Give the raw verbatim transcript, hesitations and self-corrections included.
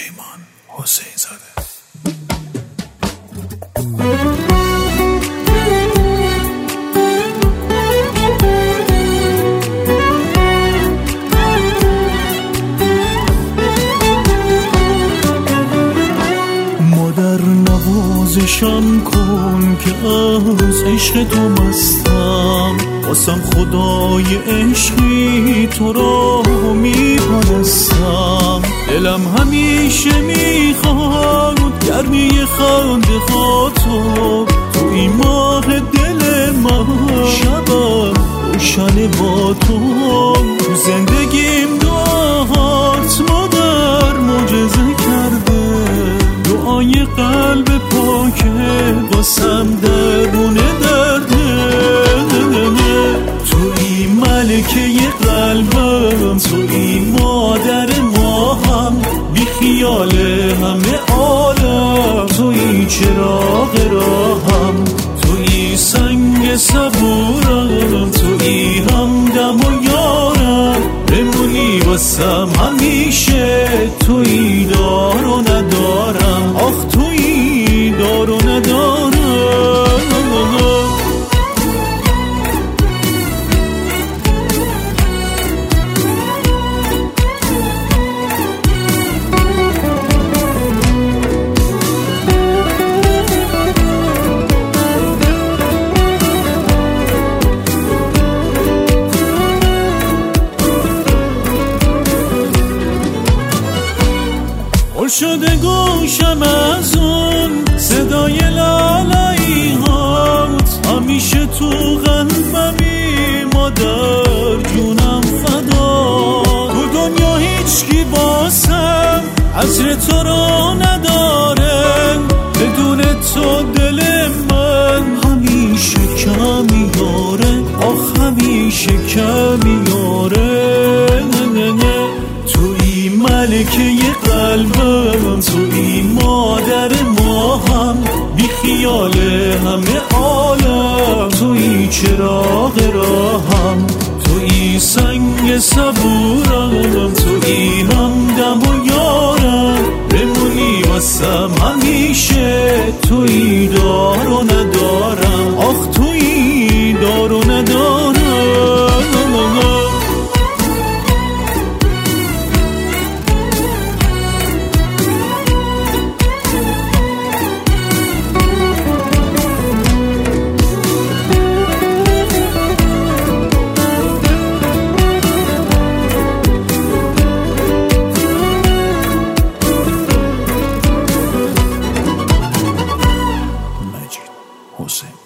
پیمان حسین زاده. مادر نوازشم کن که از عشق تو مستم، واسم خدای عشقی تو را میپرستم. دلم همیشه میخواد گرمی خنده ها تو، تو این ماه دل من شبم روشن با تو. تو زندگیم دعات مادر معجزه کرده، دعای قلب پاکه واسم درونه درده. توی ملکه قلبم، توی مادر ما هم، بی خیال همه عالم، توی چراغ راهم، توی سنگ صبورم، توی همدم و یارم، بمونی واسم همیشه، توی دار و ندارم، آخ توی دار و ندارم. پر شده گوشم از اون صدای لالایی هات، همیشه تو قلبمی مادر جونم فدا. تو دنیا هیچ کی واسم عطر تو رو نداره، بدون تو دل من همیشه کمی یاره، آخ همیشه کمی یاره. توی ملکه قلبم، توی مادر ما هم، بی خیال همه عالم، توی چراغ راهم، توی سنگ صبورم، توی همدم و یارم، بمونی واسم همیشه، توی دار و ندارم، آخ توی دار و ندارم. حسین